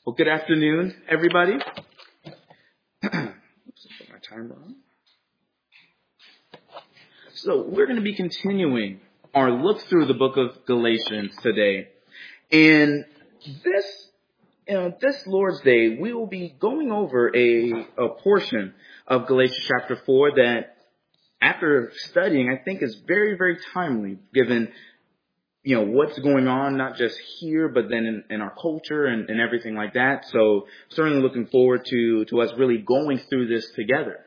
Well, good afternoon, everybody. Oops, I put my timer on. So we're going to be continuing our look through the book of Galatians today. And this Lord's Day, we will be going over a portion of Galatians chapter 4 that, after studying, I think is very, very timely, given what's going on, not just here, but then in our culture and everything like that. So certainly looking forward to us really going through this together.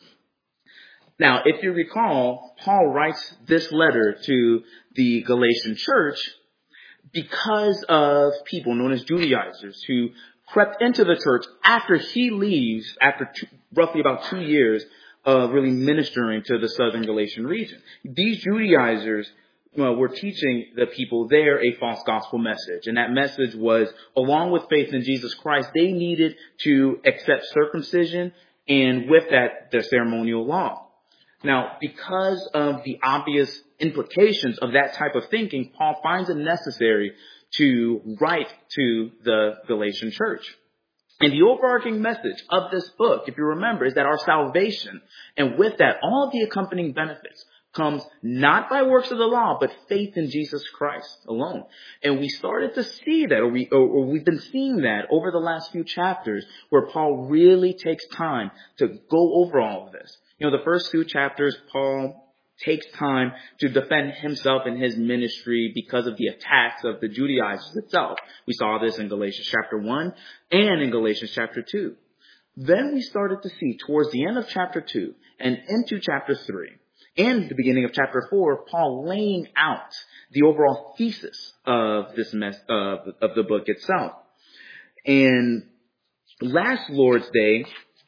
Now, if you recall, Paul writes this letter to the Galatian church because of people known as Judaizers who crept into the church after he leaves, after roughly about 2 years of really ministering to the southern Galatian region. These Judaizers were teaching the people there a false gospel message. And that message was, along with faith in Jesus Christ, they needed to accept circumcision and with that, the ceremonial law. Now, because of the obvious implications of that type of thinking, Paul finds it necessary to write to the Galatian church. And the overarching message of this book, if you remember, is that our salvation, and with that, all of the accompanying benefits, comes not by works of the law, but faith in Jesus Christ alone. And we started to see that, or we've been seeing that over the last few chapters, where Paul really takes time to go over all of this. The first 2 chapters, Paul takes time to defend himself and his ministry because of the attacks of the Judaizers itself. We saw this in Galatians chapter 1 and in Galatians chapter 2. Then we started to see towards the end of chapter 2 and into chapter 3, and the beginning of chapter 4, Paul laying out the overall thesis of this of the book itself. And last Lord's Day,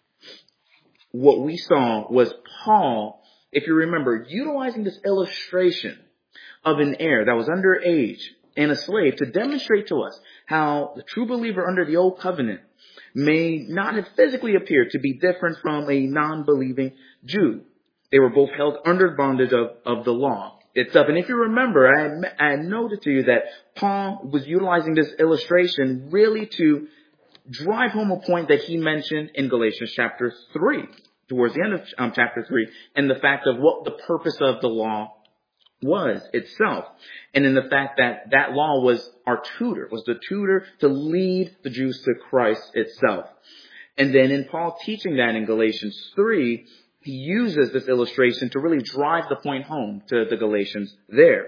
what we saw was Paul, if you remember, utilizing this illustration of an heir that was underage and a slave to demonstrate to us how the true believer under the old covenant may not have physically appeared to be different from a non-believing Jew. They were both held under bondage of the law itself. And if you remember, I had noted to you that Paul was utilizing this illustration really to drive home a point that he mentioned in Galatians chapter 3, towards the end of chapter 3, and the fact of what the purpose of the law was itself. And in the fact that that law was our tutor, was the tutor to lead the Jews to Christ itself. And then in Paul teaching that in Galatians 3, he uses this illustration to really drive the point home to the Galatians there.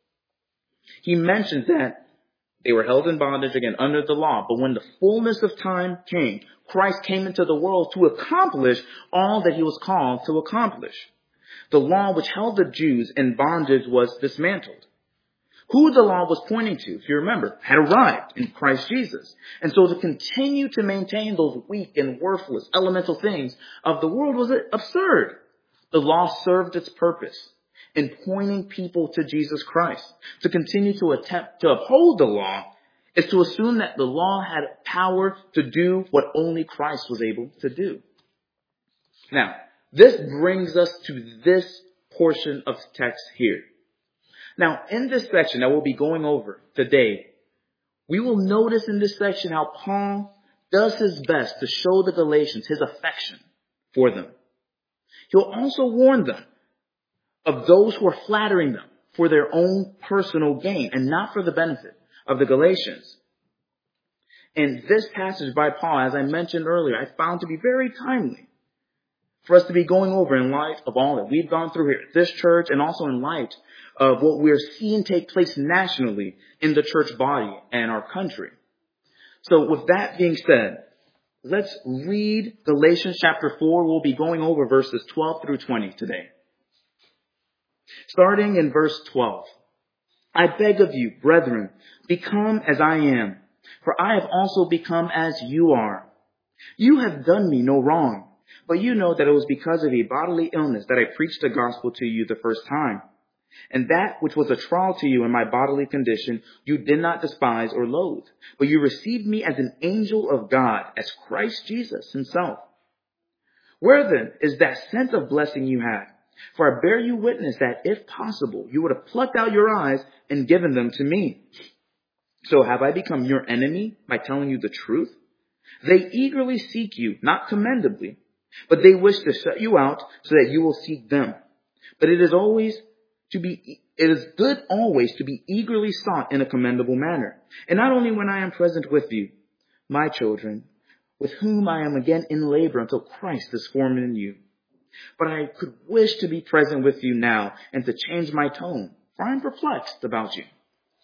He mentions that they were held in bondage, again, under the law. But when the fullness of time came, Christ came into the world to accomplish all that he was called to accomplish. The law which held the Jews in bondage was dismantled. Who the law was pointing to, if you remember, had arrived in Christ Jesus. And so to continue to maintain those weak and worthless elemental things of the world was absurd. The law served its purpose in pointing people to Jesus Christ. To continue to attempt to uphold the law is to assume that the law had power to do what only Christ was able to do. Now, this brings us to this portion of text here. Now, in this section that we'll be going over today, we will notice in this section how Paul does his best to show the Galatians his affection for them. He'll also warn them of those who are flattering them for their own personal gain and not for the benefit of the Galatians. And this passage by Paul, as I mentioned earlier, I found to be very timely for us to be going over in light of all that we've gone through here at this church, and also in light of what we're seeing take place nationally in the church body and our country. So with that being said, let's read Galatians chapter 4. We'll be going over verses 12 through 20 today. Starting in verse 12. I beg of you, brethren, become as I am, for I have also become as you are. You have done me no wrong, but you know that it was because of a bodily illness that I preached the gospel to you the first time. And that which was a trial to you in my bodily condition, you did not despise or loathe, but you received me as an angel of God, as Christ Jesus himself. Where then is that sense of blessing you had? For I bear you witness that, if possible, you would have plucked out your eyes and given them to me. So have I become your enemy by telling you the truth? They eagerly seek you, not commendably, but they wish to shut you out so that you will seek them. But it is good always to be eagerly sought in a commendable manner. And not only when I am present with you, my children, with whom I am again in labor until Christ is formed in you. But I could wish to be present with you now and to change my tone, for I am perplexed about you.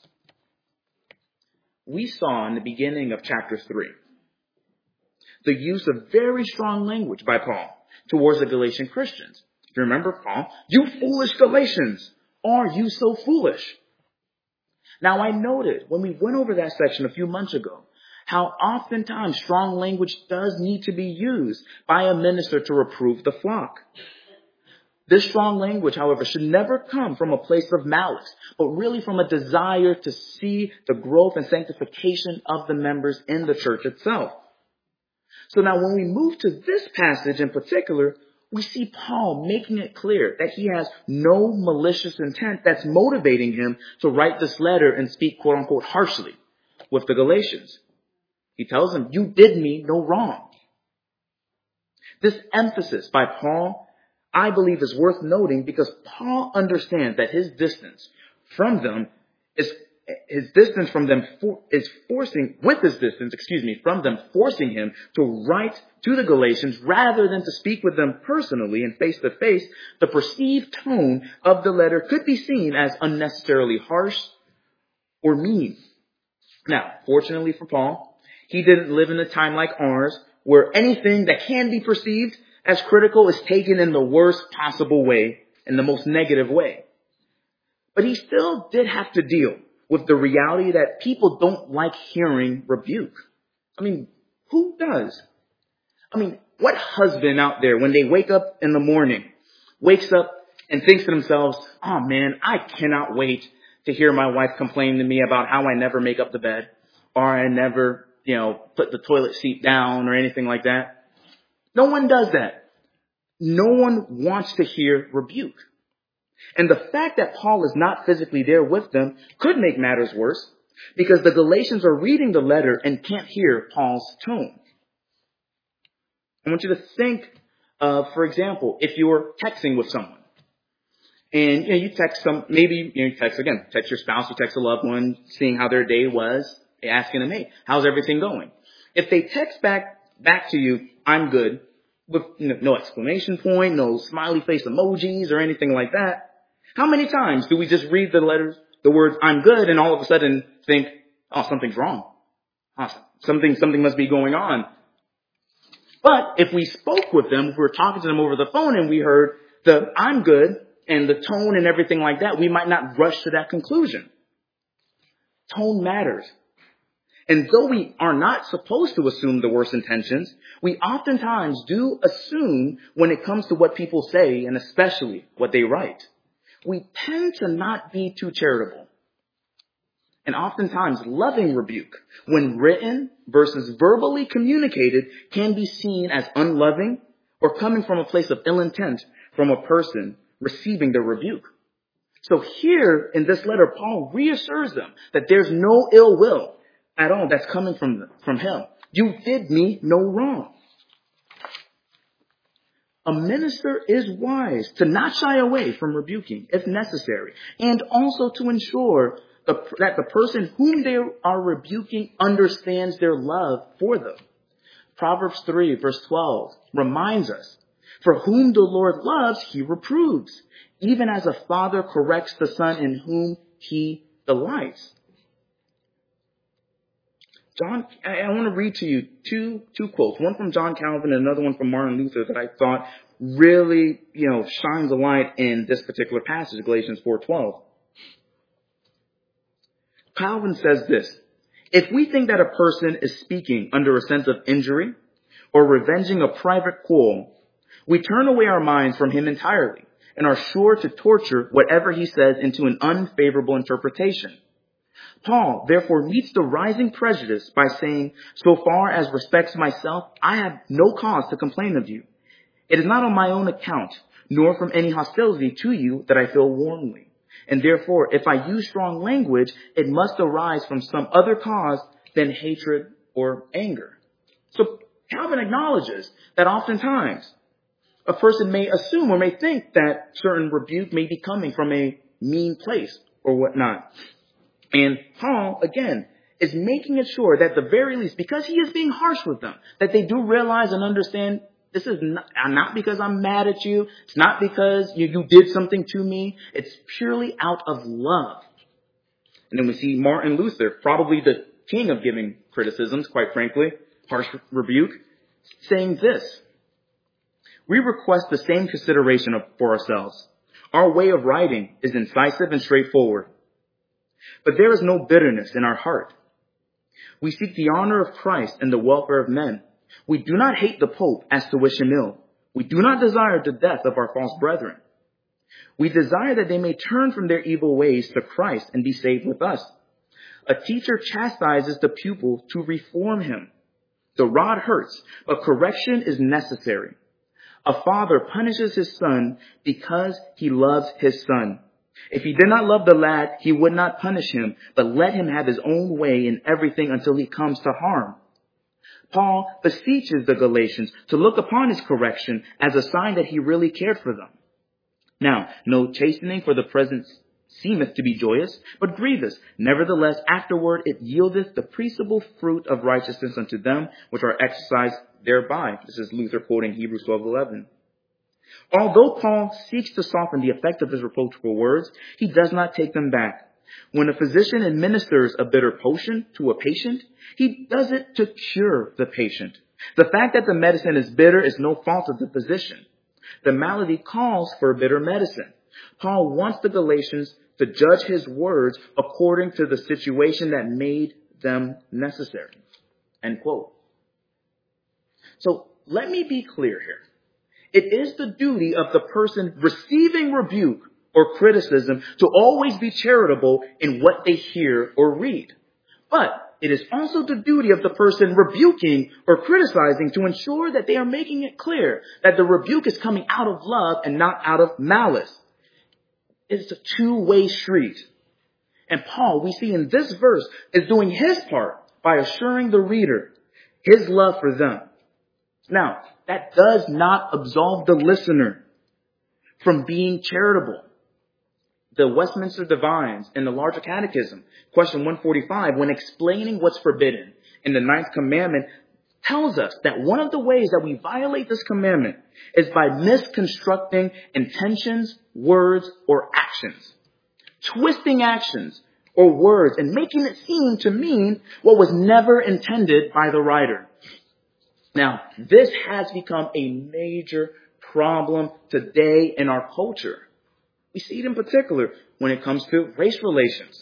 We saw in the beginning of chapter 3 the use of very strong language by Paul towards the Galatian Christians. If you remember Paul, you foolish Galatians, are you so foolish? Now I noted when we went over that section a few months ago, how oftentimes strong language does need to be used by a minister to reprove the flock. This strong language, however, should never come from a place of malice, but really from a desire to see the growth and sanctification of the members in the church itself. So now when we move to this passage in particular, we see Paul making it clear that he has no malicious intent that's motivating him to write this letter and speak, quote unquote, harshly with the Galatians. He tells them, you did me no wrong. This emphasis by Paul, I believe, is worth noting because Paul understands that his distance from them forcing him to write to the Galatians rather than to speak with them personally and face to face. The perceived tone of the letter could be seen as unnecessarily harsh or mean. Now, fortunately for Paul, he didn't live in a time like ours where anything that can be perceived as critical is taken in the worst possible way, in the most negative way. But he still did have to deal with the reality that people don't like hearing rebuke. I mean, who does? I mean, what husband out there, when they wake up in the morning, wakes up and thinks to themselves, oh man, I cannot wait to hear my wife complain to me about how I never make up the bed or I never, put the toilet seat down or anything like that. No one does that. No one wants to hear rebuke. And the fact that Paul is not physically there with them could make matters worse because the Galatians are reading the letter and can't hear Paul's tone. I want you to think of, for example, if you're texting with someone and you text text your spouse, you text a loved one, seeing how their day was, asking them, hey, how's everything going? If they text back to you, I'm good, with no exclamation point, no smiley face emojis or anything like that, how many times do we just read the words, I'm good, and all of a sudden think, oh, something's wrong. Something must be going on. But if we spoke with them, if we were talking to them over the phone and we heard the I'm good and the tone and everything like that, we might not rush to that conclusion. Tone matters. And though we are not supposed to assume the worst intentions, we oftentimes do assume when it comes to what people say and especially what they write. We tend to not be too charitable. And oftentimes loving rebuke, when written versus verbally communicated, can be seen as unloving or coming from a place of ill intent from a person receiving the rebuke. So here in this letter, Paul reassures them that there's no ill will at all that's coming from him. You did me no wrong. A minister is wise to not shy away from rebuking if necessary, and also to ensure that the person whom they are rebuking understands their love for them. Proverbs 3 verse 12 reminds us, for whom the Lord loves, he reproves, even as a father corrects the son in whom he delights. I want to read to you two quotes, one from John Calvin and another one from Martin Luther that I thought really, shines a light in this particular passage, Galatians 4:12. Calvin says this, if we think that a person is speaking under a sense of injury or revenging a private quarrel, we turn away our minds from him entirely and are sure to torture whatever he says into an unfavorable interpretation. Paul, therefore, meets the rising prejudice by saying, so far as respects myself, I have no cause to complain of you. It is not on my own account, nor from any hostility to you that I feel warmly. And therefore, if I use strong language, it must arise from some other cause than hatred or anger. So Calvin acknowledges that oftentimes a person may assume or may think that certain rebuke may be coming from a mean place or whatnot. And Paul, again, is making it sure that at the very least, because he is being harsh with them, that they do realize and understand this is not because I'm mad at you. It's not because you did something to me. It's purely out of love. And then we see Martin Luther, probably the king of giving criticisms, quite frankly, harsh rebuke, saying this: we request the same consideration for ourselves. Our way of writing is incisive and straightforward, but there is no bitterness in our heart. We seek the honor of Christ and the welfare of men. We do not hate the Pope as to wish him ill. We do not desire the death of our false brethren. We desire that they may turn from their evil ways to Christ and be saved with us. A teacher chastises the pupil to reform him. The rod hurts, but correction is necessary. A father punishes his son because he loves his son. If he did not love the lad, he would not punish him, but let him have his own way in everything until he comes to harm. Paul beseeches the Galatians to look upon his correction as a sign that he really cared for them. Now, no chastening for the present seemeth to be joyous, but grievous. Nevertheless, afterward it yieldeth the peaceable fruit of righteousness unto them which are exercised thereby. This is Luther quoting Hebrews 12:11. Although Paul seeks to soften the effect of his reproachful words, he does not take them back. When a physician administers a bitter potion to a patient, he does it to cure the patient. The fact that the medicine is bitter is no fault of the physician. The malady calls for bitter medicine. Paul wants the Galatians to judge his words according to the situation that made them necessary. End quote. So let me be clear here. It is the duty of the person receiving rebuke or criticism to always be charitable in what they hear or read. But it is also the duty of the person rebuking or criticizing to ensure that they are making it clear that the rebuke is coming out of love and not out of malice. It's a two-way street. And Paul, we see in this verse, is doing his part by assuring the reader his love for them. Now, that does not absolve the listener from being charitable. The Westminster Divines in the Larger Catechism, question 145, when explaining what's forbidden in the 9th commandment, tells us that one of the ways that we violate this commandment is by misconstructing intentions, words, or actions. Twisting actions or words and making it seem to mean what was never intended by the writer. Now, this has become a major problem today in our culture. We see it in particular when it comes to race relations.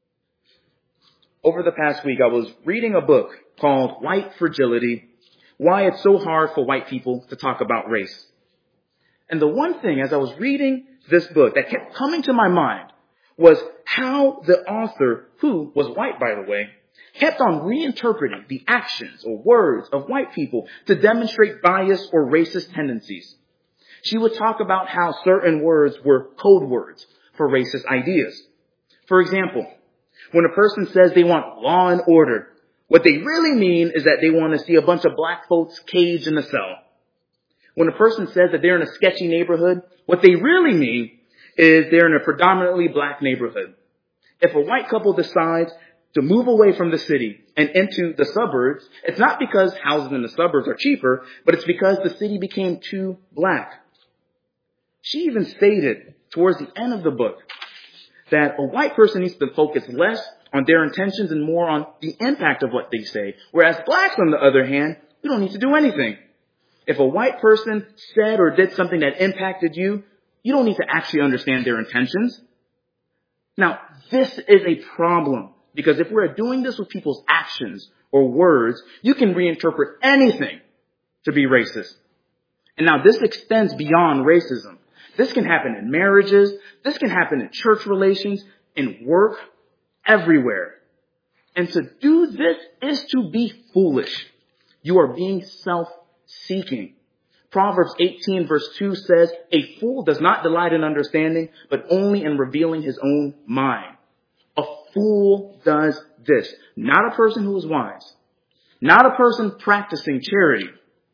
Over the past week, I was reading a book called White Fragility, Why It's So Hard for White People to Talk About Race. And the one thing as I was reading this book that kept coming to my mind was how the author, who was white by the way, kept on reinterpreting the actions or words of white people to demonstrate bias or racist tendencies. She would talk about how certain words were code words for racist ideas. For example, when a person says they want law and order, what they really mean is that they want to see a bunch of black folks caged in a cell. When a person says that they're in a sketchy neighborhood, what they really mean is they're in a predominantly black neighborhood. If a white couple decides to move away from the city and into the suburbs, it's not because houses in the suburbs are cheaper, but it's because the city became too black. She even stated towards the end of the book that a white person needs to focus less on their intentions and more on the impact of what they say. Whereas blacks, on the other hand, we don't need to do anything. If a white person said or did something that impacted you, you don't need to actually understand their intentions. Now, this is a problem because if we're doing this with people's actions or words, you can reinterpret anything to be racist. And now this extends beyond racism. This can happen in marriages. This can happen in church relations, in work, everywhere. And to do this is to be foolish. You are being self-seeking. Proverbs 18 verse 2 says, a fool does not delight in understanding, but only in revealing his own mind. A fool does this, not a person who is wise. not a person practicing charity.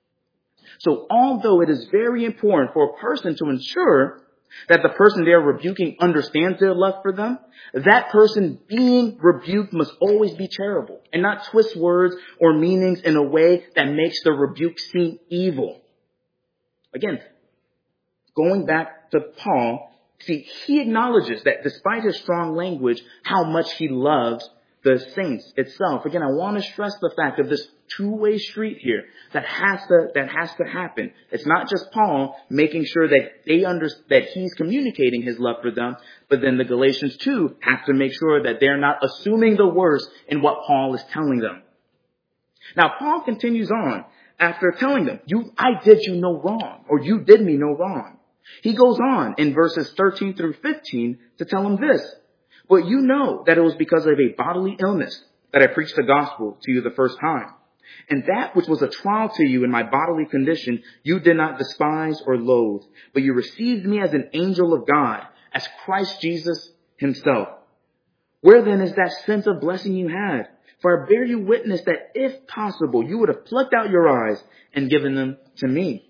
So although it is very important for a person to ensure that the person they're rebuking understands their love for them, that person being rebuked must always be charitable and not twist words or meanings in a way that makes the rebuke seem evil. Again, going back to Paul, see, he acknowledges that despite his strong language, how much he loves the saints itself. Again, I want to stress the fact of this two-way street here that has to happen. It's not just Paul making sure that that he's communicating his love for them, but then the Galatians too have to make sure that they're not assuming the worst in what Paul is telling them. Now, Paul continues on after telling them, I did you no wrong, or you did me no wrong. He goes on in verses 13 through 15 to tell them this. But you know that it was because of a bodily illness that I preached the gospel to you the first time. And that which was a trial to you in my bodily condition, you did not despise or loathe, but you received me as an angel of God, as Christ Jesus himself. Where then is that sense of blessing you had? For I bear you witness that if possible, you would have plucked out your eyes and given them to me.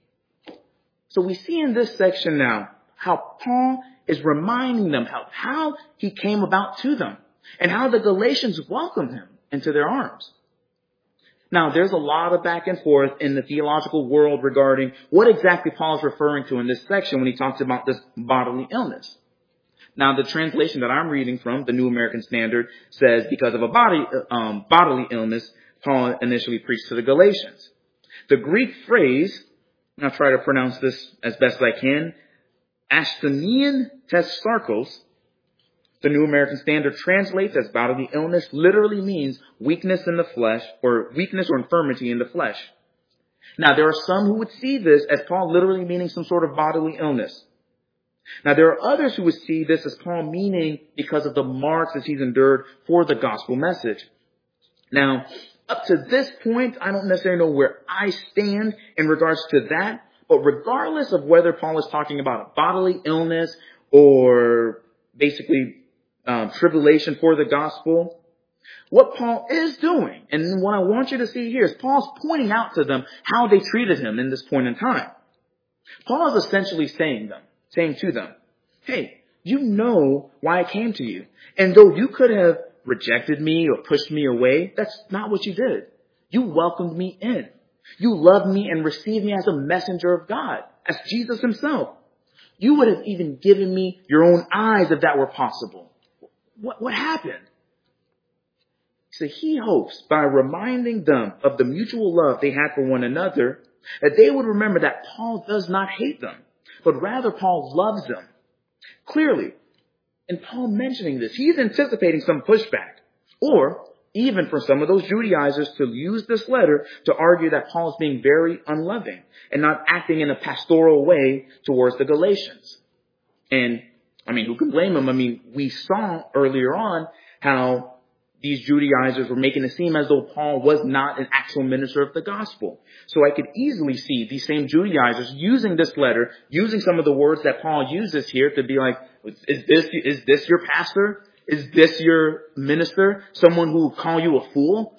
So we see in this section now how Paul is reminding them how he came about to them and how the Galatians welcomed him into their arms. Now, there's a lot of back and forth in the theological world regarding what exactly Paul is referring to in this section when he talks about this bodily illness. Now, the translation that I'm reading from, the New American Standard, says because of a bodily illness, Paul initially preached to the Galatians. The Greek phrase, and I'll try to pronounce this as best as I can, asthenian testarkos, the New American Standard translates as bodily illness, literally means weakness in the flesh, or weakness or infirmity in the flesh. Now, there are some who would see this as Paul literally meaning some sort of bodily illness. Now, there are others who would see this as Paul meaning because of the marks that he's endured for the gospel message. Now, up to this point, I don't necessarily know where I stand in regards to that, but regardless of whether Paul is talking about a bodily illness or basically tribulation for the gospel, what Paul is doing, and what I want you to see here, is Paul's pointing out to them how they treated him in this point in time. Paul is essentially saying to them, hey, you know why I came to you. And though you could have rejected me or pushed me away, that's not what you did. You welcomed me in. You loved me and received me as a messenger of God, as Jesus himself. You would have even given me your own eyes if that were possible. What happened? So he hopes by reminding them of the mutual love they had for one another, that they would remember that Paul does not hate them, but rather Paul loves them. Clearly, in Paul mentioning this, he's anticipating some pushback, or even for some of those Judaizers to use this letter to argue that Paul is being very unloving and not acting in a pastoral way towards the Galatians. And, who can blame him? We saw earlier on how these Judaizers were making it seem as though Paul was not an actual minister of the gospel. So I could easily see these same Judaizers using this letter, using some of the words that Paul uses here to be like, is this your pastor? Is this your minister? Someone who will call you a fool?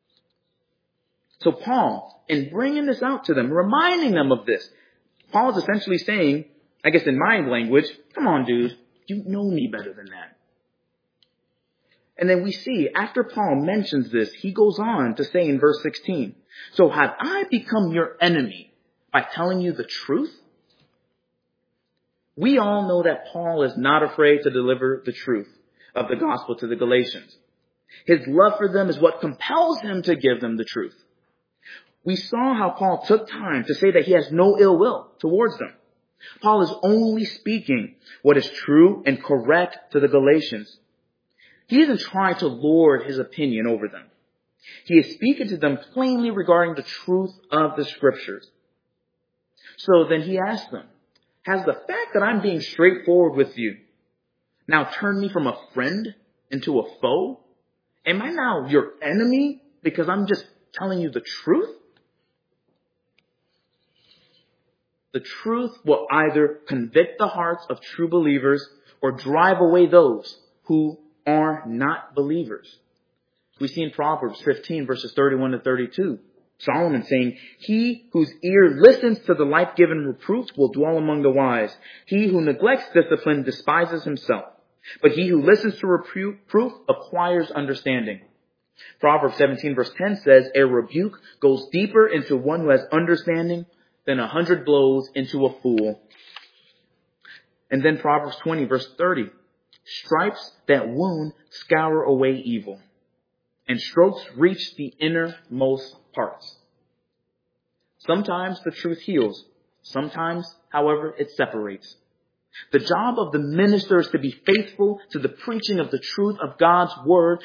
So Paul, in bringing this out to them, reminding them of this, Paul is essentially saying, I guess in my language, come on, dude, you know me better than that. And then we see, after Paul mentions this, he goes on to say in verse 16, so have I become your enemy by telling you the truth? We all know that Paul is not afraid to deliver the truth of the gospel to the Galatians. His love for them is what compels him to give them the truth. We saw how Paul took time to say that he has no ill will towards them. Paul is only speaking what is true and correct to the Galatians. He isn't trying to lord his opinion over them. He is speaking to them plainly regarding the truth of the scriptures. So then he asks them, has the fact that I'm being straightforward with you now turned me from a friend into a foe? Am I now your enemy because I'm just telling you the truth? The truth will either convict the hearts of true believers or drive away those who are not believers. We see in Proverbs 15 verses 31 to 32, Solomon saying, "He whose ear listens to the life-giving reproof will dwell among the wise. He who neglects discipline despises himself, but he who listens to reproof acquires understanding." Proverbs 17 verse 10 says, "A rebuke goes deeper into one who has understanding than 100 blows into a fool." And then Proverbs 20 verse 30, "Stripes that wound scour away evil, and strokes reach the innermost parts." Sometimes the truth heals. Sometimes, however, it separates. The job of the minister is to be faithful to the preaching of the truth of God's word,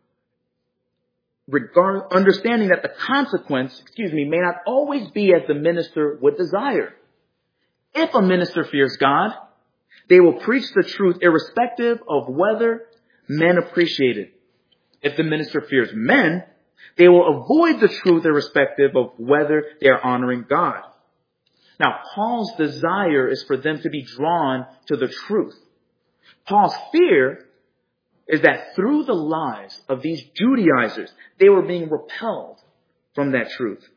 understanding that the consequence, may not always be as the minister would desire. If a minister fears God, they will preach the truth irrespective of whether men appreciate it. If the minister fears men, they will avoid the truth irrespective of whether they are honoring God. Now, Paul's desire is for them to be drawn to the truth. Paul's fear is that through the lives of these Judaizers, they were being repelled from that truth.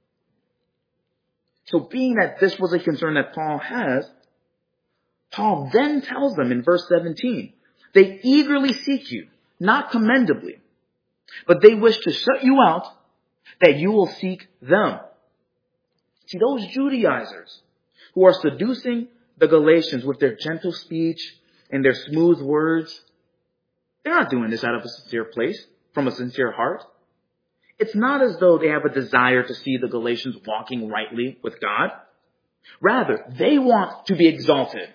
So being that this was a concern that Paul has, Paul then tells them in verse 17, "They eagerly seek you, not commendably, but they wish to shut you out, that you will seek them." See, those Judaizers who are seducing the Galatians with their gentle speech and their smooth words, they're not doing this out of a sincere place, from a sincere heart. It's not as though they have a desire to see the Galatians walking rightly with God. Rather, they want to be exalted.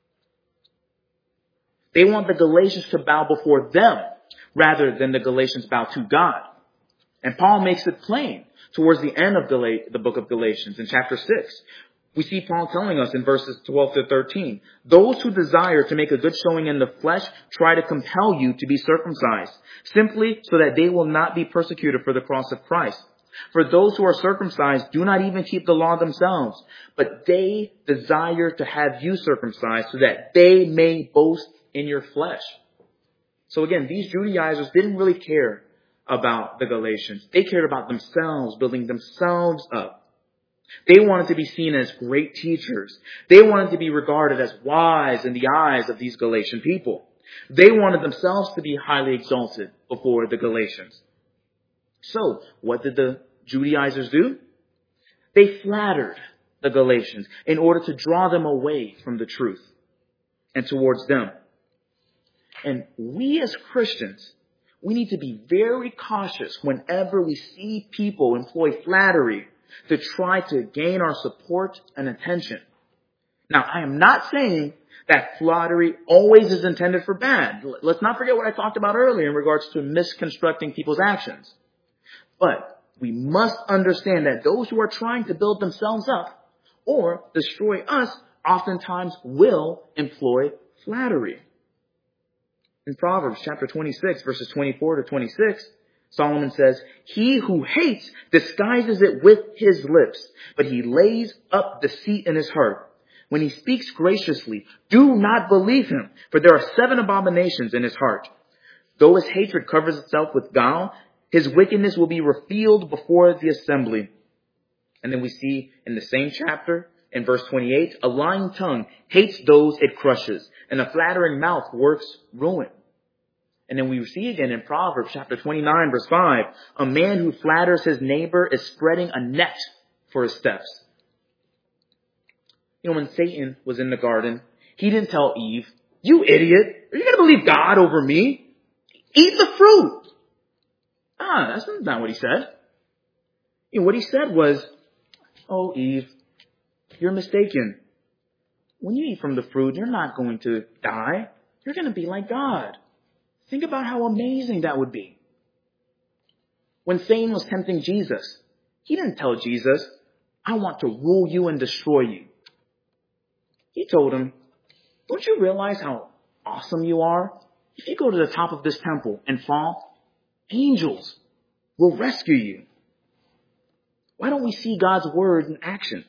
They want the Galatians to bow before them rather than the Galatians bow to God. And Paul makes it plain towards the end of the book of Galatians in chapter 6. We see Paul telling us in verses 12 to 13, "Those who desire to make a good showing in the flesh try to compel you to be circumcised, simply so that they will not be persecuted for the cross of Christ. For those who are circumcised do not even keep the law themselves, but they desire to have you circumcised so that they may boast in your flesh." So again, these Judaizers didn't really care about the Galatians. They cared about themselves, building themselves up. They wanted to be seen as great teachers. They wanted to be regarded as wise in the eyes of these Galatian people. They wanted themselves to be highly exalted before the Galatians. So, what did the Judaizers do? They flattered the Galatians in order to draw them away from the truth and towards them. And we as Christians, we need to be very cautious whenever we see people employ flattery to try to gain our support and attention. Now, I am not saying that flattery always is intended for bad. Let's not forget what I talked about earlier in regards to misconstructing people's actions. But we must understand that those who are trying to build themselves up or destroy us oftentimes will employ flattery. In Proverbs chapter 26, verses 24 to 26, Solomon says, "He who hates disguises it with his lips, but he lays up deceit in his heart. When he speaks graciously, do not believe him, for there are 7 abominations in his heart. Though his hatred covers itself with guile, his wickedness will be revealed before the assembly." And then we see in the same chapter, in verse 28, "A lying tongue hates those it crushes, and a flattering mouth works ruin." And then we see again in Proverbs chapter 29, verse 5, "A man who flatters his neighbor is spreading a net for his steps." You know, when Satan was in the garden, he didn't tell Eve, "You idiot, are you going to believe God over me? Eat the fruit." That's not what he said. You know, what he said was, "Oh, Eve, you're mistaken. When you eat from the fruit, you're not going to die. You're going to be like God. Think about how amazing that would be." When Satan was tempting Jesus, he didn't tell Jesus, "I want to rule you and destroy you." He told him, "Don't you realize how awesome you are? If you go to the top of this temple and fall, angels will rescue you." Why don't we see God's word in action?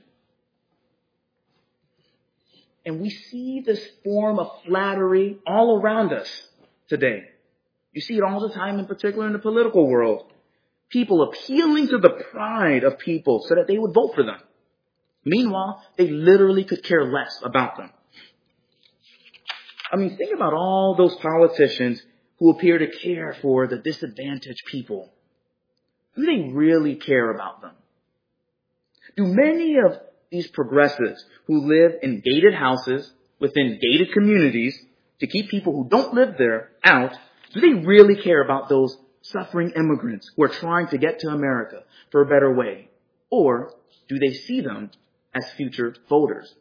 And we see this form of flattery all around us today. You see it all the time, in particular in the political world. People appealing to the pride of people so that they would vote for them. Meanwhile, they literally could care less about them. I mean, think about all those politicians who appear to care for the disadvantaged people. Do they really care about them? Do many of these progressives who live in gated houses within gated communities to keep people who don't live there out, do they really care about those suffering immigrants who are trying to get to America for a better way? Or do they see them as future voters?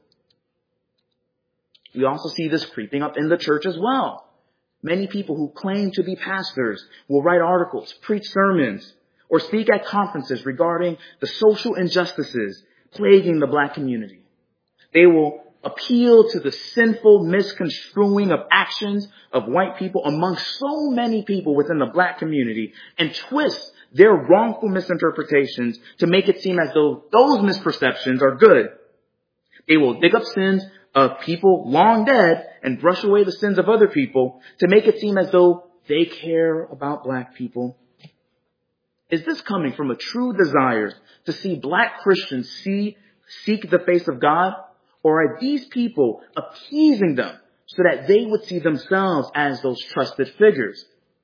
We also see this creeping up in the church as well. Many people who claim to be pastors will write articles, preach sermons, or speak at conferences regarding the social injustices plaguing the black community. They will appeal to the sinful misconstruing of actions of white people among so many people within the black community and twist their wrongful misinterpretations to make it seem as though those misperceptions are good. They will dig up sins of people long dead and brush away the sins of other people to make it seem as though they care about black people. Is this coming from a true desire to see black Christians seek the face of God? Or are these people appeasing them so that they would see themselves as those trusted figures?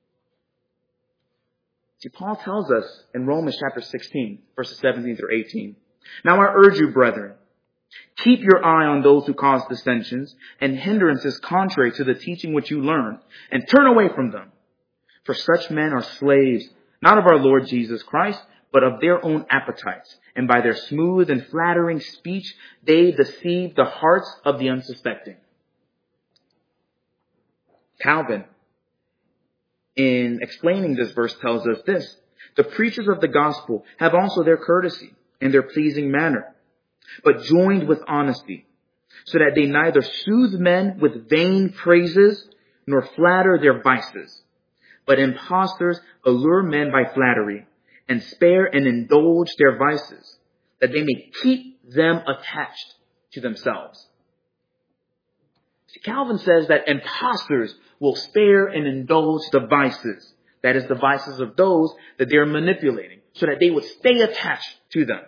See, Paul tells us in Romans chapter 16, verses 17 through 18, "Now I urge you, brethren, keep your eye on those who cause dissensions and hindrances contrary to the teaching which you learned, and turn away from them. For such men are slaves, not of our Lord Jesus Christ, but of their own appetites. And by their smooth and flattering speech, they deceive the hearts of the unsuspecting." Calvin, in explaining this verse, tells us this: "The preachers of the gospel have also their courtesy and their pleasing manner, but joined with honesty, so that they neither soothe men with vain praises nor flatter their vices. But impostors allure men by flattery, and spare and indulge their vices, that they may keep them attached to themselves." See, Calvin says that impostors will spare and indulge the vices, that is, the vices of those that they're manipulating, so that they would stay attached to them.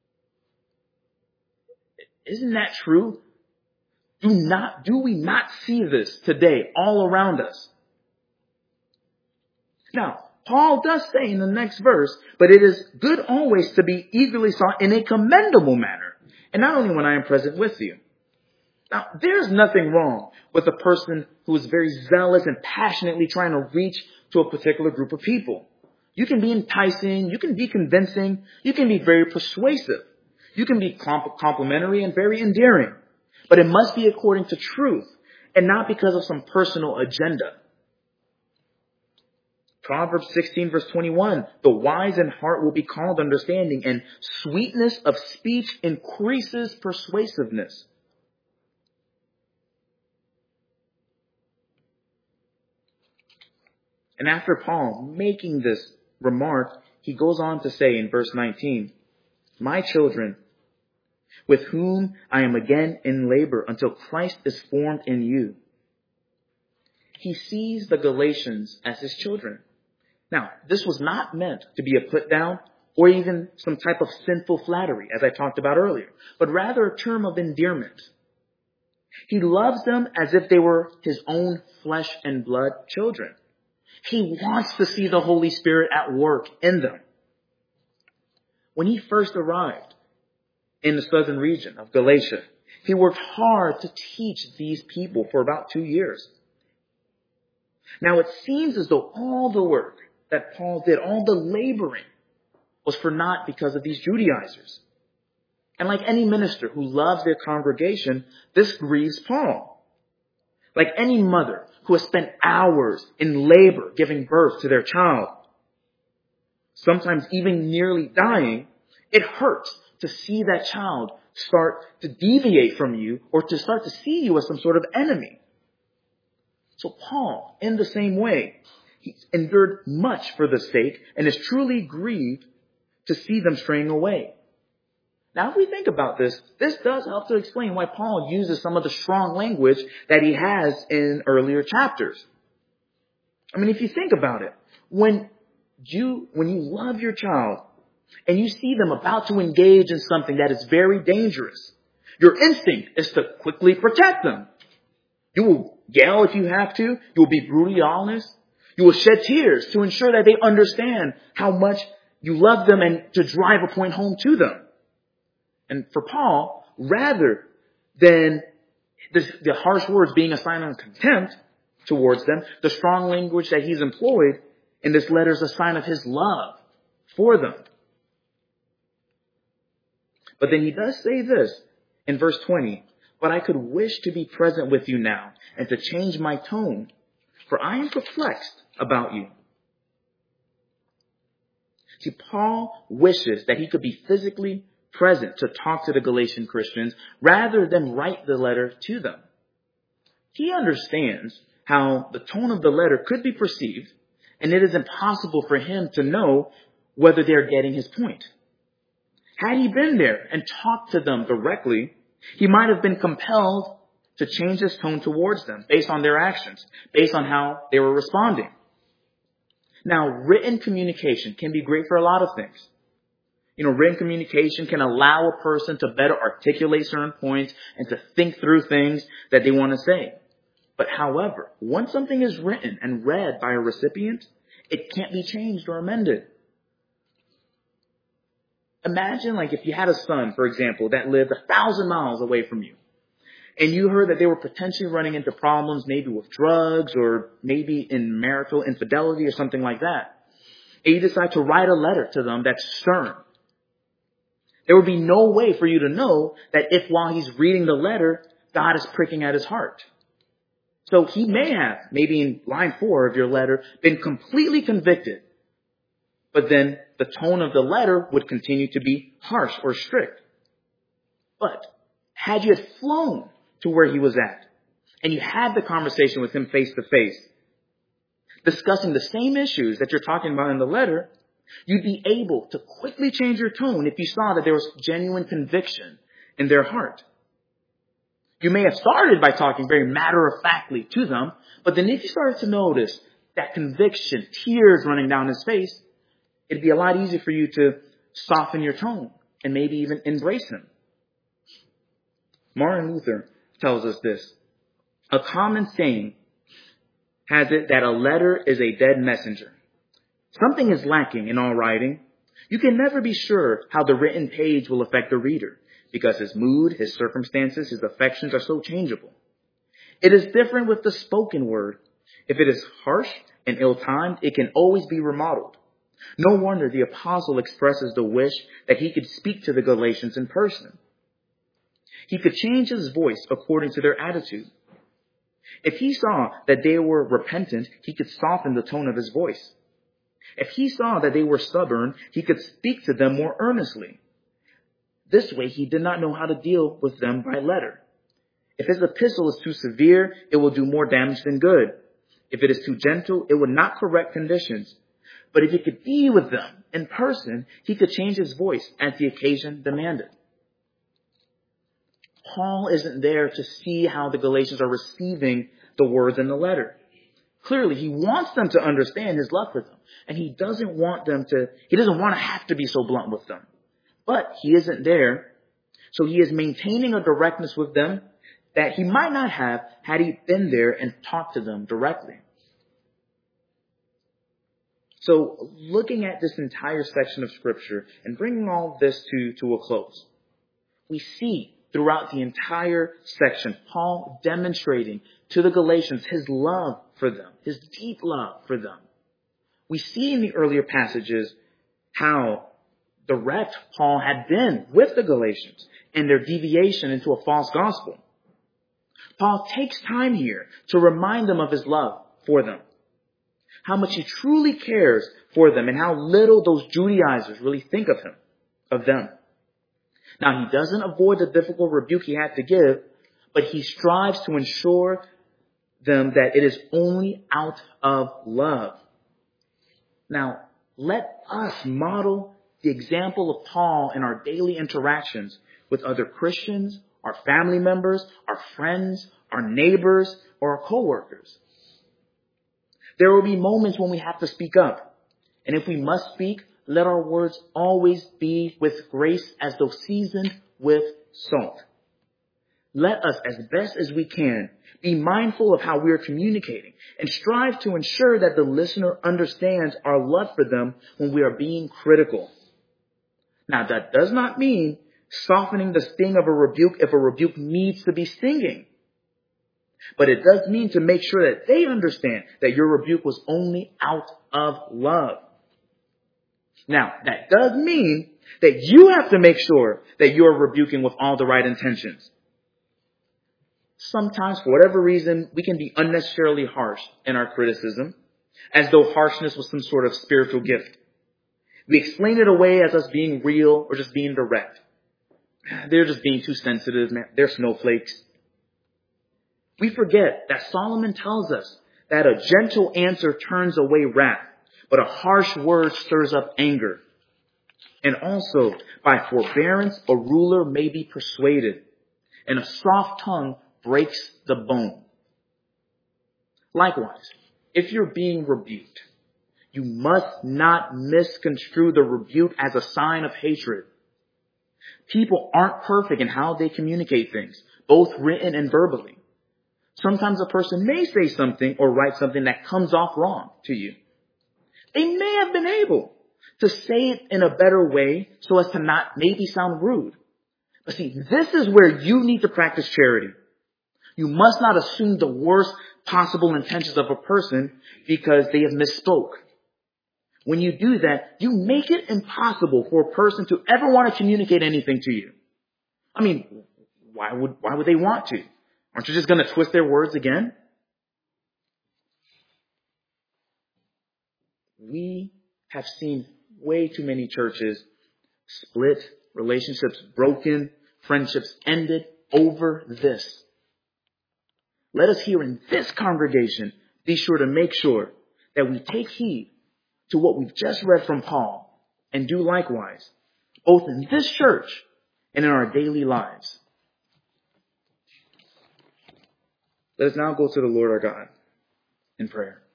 Isn't that true? Do we not see this today all around us? Now, Paul does say in the next verse, "But it is good always to be eagerly sought in a commendable manner, and not only when I am present with you." Now, there's nothing wrong with a person who is very zealous and passionately trying to reach to a particular group of people. You can be enticing, you can be convincing, you can be very persuasive, you can be complimentary and very endearing, but it must be according to truth and not because of some personal agenda. Proverbs 16 verse 21, "The wise in heart will be called understanding, and sweetness of speech increases persuasiveness." And after Paul making this remark, he goes on to say in verse 19, "My children, with whom I am again in labor until Christ is formed in you." He sees the Galatians as his children. Now, this was not meant to be a put down or even some type of sinful flattery, as I talked about earlier, but rather a term of endearment. He loves them as if they were his own flesh and blood children. He wants to see the Holy Spirit at work in them. When he first arrived in the southern region of Galatia, he worked hard to teach these people for about 2 years. Now, it seems as though all the work that Paul did, all the laboring, was for naught because of these Judaizers. And like any minister who loves their congregation, this grieves Paul. Like any mother who has spent hours in labor giving birth to their child, sometimes even nearly dying, it hurts to see that child start to deviate from you or to start to see you as some sort of enemy. So Paul, in the same way, he endured much for the sake and is truly grieved to see them straying away. Now, if we think about this, this does help to explain why Paul uses some of the strong language that he has in earlier chapters. I mean, if you think about it, when you love your child and you see them about to engage in something that is very dangerous, your instinct is to quickly protect them. You will yell if you have to. You will be brutally honest. You will shed tears to ensure that they understand how much you love them and to drive a point home to them. And for Paul, rather than the harsh words being a sign of contempt towards them, the strong language that he's employed in this letter is a sign of his love for them. But then he does say this in verse 20, "But I could wish to be present with you now and to change my tone, for I am perplexed about you." See, Paul wishes that he could be physically present to talk to the Galatian Christians rather than write the letter to them. He understands how the tone of the letter could be perceived, and it is impossible for him to know whether they're getting his point. Had he been there and talked to them directly, he might have been compelled to change his tone towards them based on their actions, based on how they were responding. Now, written communication can be great for a lot of things. Written communication can allow a person to better articulate certain points and to think through things that they want to say. But however, once something is written and read by a recipient, it can't be changed or amended. Imagine if you had a son, for example, that lived 1,000 miles away from you, and you heard that they were potentially running into problems, maybe with drugs or maybe in marital infidelity or something like that. And you decide to write a letter to them that's stern. There would be no way for you to know that if while he's reading the letter, God is pricking at his heart. So he may have, maybe in line 4 of your letter, been completely convicted. But then the tone of the letter would continue to be harsh or strict. But had you had flown to where he was at, and you had the conversation with him face to face, discussing the same issues that you're talking about in the letter, you'd be able to quickly change your tone if you saw that there was genuine conviction in their heart. You may have started by talking very matter-of-factly to them, but then if you started to notice that conviction, tears running down his face, it'd be a lot easier for you to soften your tone and maybe even embrace him. Martin Luther tells us this: "A common saying has it that a letter is a dead messenger. Something is lacking in all writing. You can never be sure how the written page will affect the reader, because his mood, his circumstances, his affections are so changeable. It is different with the spoken word. If it is harsh and ill-timed, it can always be remodeled. No wonder the apostle expresses the wish that he could speak to the Galatians in person. He could change his voice according to their attitude. If he saw that they were repentant, he could soften the tone of his voice. If he saw that they were stubborn, he could speak to them more earnestly. This way, he did not know how to deal with them by letter. If his epistle is too severe, it will do more damage than good. If it is too gentle, it would not correct conditions. But if he could be with them in person, he could change his voice as the occasion demanded." Paul isn't there to see how the Galatians are receiving the words in the letter. Clearly, he wants them to understand his love for them, and he doesn't want to have to be so blunt with them. But he isn't there, so he is maintaining a directness with them that he might not have had he been there and talked to them directly. So, looking at this entire section of Scripture and bringing all this to a close, we see throughout the entire section Paul demonstrating to the Galatians his love for them, his deep love for them. We see in the earlier passages how direct Paul had been with the Galatians and their deviation into a false gospel. Paul takes time here to remind them of his love for them, how much he truly cares for them, and how little those Judaizers really think of them. Now, he doesn't avoid the difficult rebuke he had to give, but he strives to ensure them that it is only out of love. Now, let us model the example of Paul in our daily interactions with other Christians, our family members, our friends, our neighbors, or our co-workers. There will be moments when we have to speak up. And if we must speak, let our words always be with grace as though seasoned with salt. Let us, as best as we can, be mindful of how we are communicating and strive to ensure that the listener understands our love for them when we are being critical. Now, that does not mean softening the sting of a rebuke if a rebuke needs to be stinging. But it does mean to make sure that they understand that your rebuke was only out of love. Now, that does mean that you have to make sure that you are rebuking with all the right intentions. Sometimes, for whatever reason, we can be unnecessarily harsh in our criticism, as though harshness was some sort of spiritual gift. We explain it away as us being real or just being direct. They're just being too sensitive, man. They're snowflakes. We forget that Solomon tells us that a gentle answer turns away wrath, but a harsh word stirs up anger. And also, by forbearance, a ruler may be persuaded, and a soft tongue breaks the bone. Likewise, if you're being rebuked, you must not misconstrue the rebuke as a sign of hatred. People aren't perfect in how they communicate things, both written and verbally. Sometimes a person may say something or write something that comes off wrong to you. They may have been able to say it in a better way so as to not maybe sound rude. But see, this is where you need to practice charity. You must not assume the worst possible intentions of a person because they have misspoke. When you do that, you make it impossible for a person to ever want to communicate anything to you. I mean, why would they want to? Aren't you just going to twist their words again? We have seen way too many churches split, relationships broken, friendships ended over this. Let us here in this congregation be sure to make sure that we take heed to what we've just read from Paul and do likewise, both in this church and in our daily lives. Let us now go to the Lord our God in prayer.